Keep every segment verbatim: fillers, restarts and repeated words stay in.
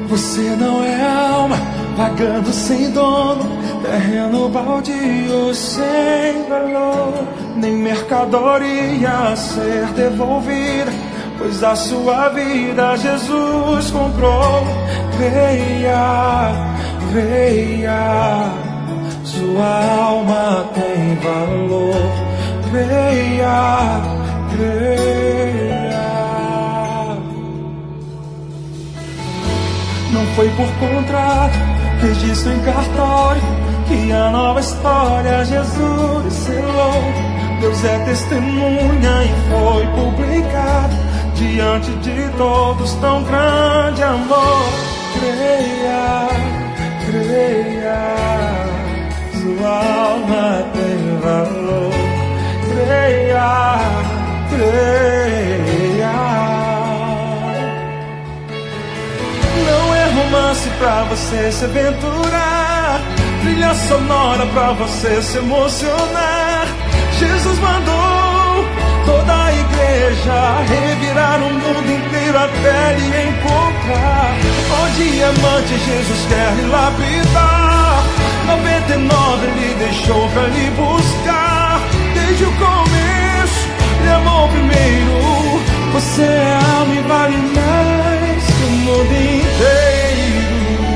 Você não é alma, pagando sem dono, terreno baldio sem valor, nem mercadoria a ser devolvida, pois a sua vida Jesus comprou. Veia, veia, sua alma tem valor. Veia, veia. Não foi por contrato, registro em cartório, que a nova história Jesus selou. Deus é testemunha e foi publicado diante de todos tão grande amor. Creia, creia, sua alma tem valor. Creia, creia. Não é romance pra você se aventurar, trilha sonora pra você se emocionar. Jesus mandou toda a igreja revirar o mundo inteiro até lhe encontrar. O diamante Jesus quer lhe lapidar, noventa e nove ele deixou pra lhe buscar. Desde o começo ele amou primeiro. Você é alma e vale mais que o mundo inteiro.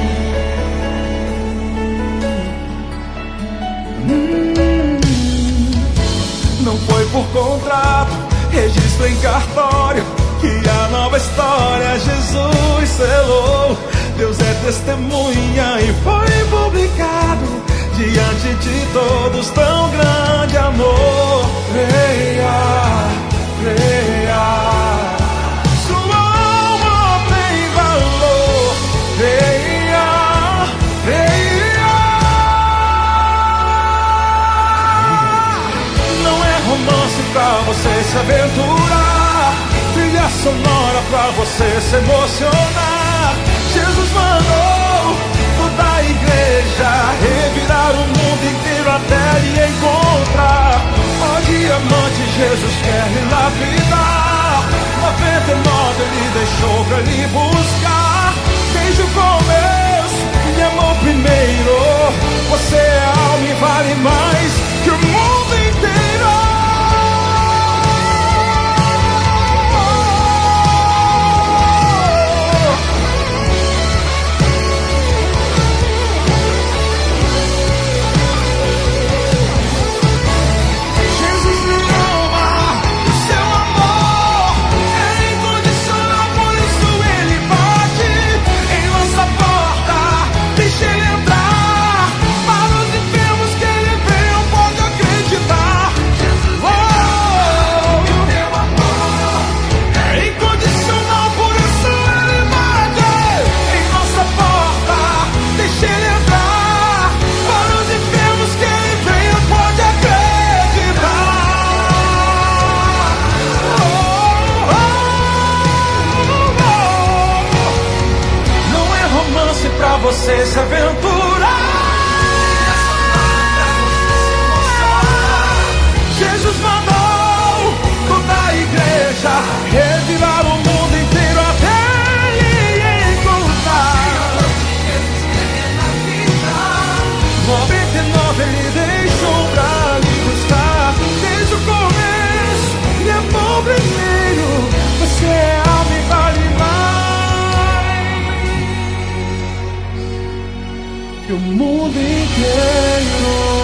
hum. Não foi por contrato, registro em cartório, que a nova história Jesus selou. Deus é testemunha e foi publicado diante de todos tão grande amor. Creia, creia, sua alma tem valor. Creia, creia. Não é romance pra você se aventurar, trilha sonora pra você se emocionar. Jesus mandou toda a igreja revirar o mundo inteiro até lhe encontrar. Ó diamante, Jesus quer lhe lapidar, noventa e nove ele deixou pra lhe buscar. Desde o começo ele amou primeiro. Você é alma e vale mais que o mundo inteiro. Você se aventurar, Jesus mandou toda a igreja revirar o mundo inteiro até lhe encontrar. noventa e nove ele deixou pra lhe buscar. Desde o começo ele amou primeiro. Você é alma e vale mais que o mundo inteiro.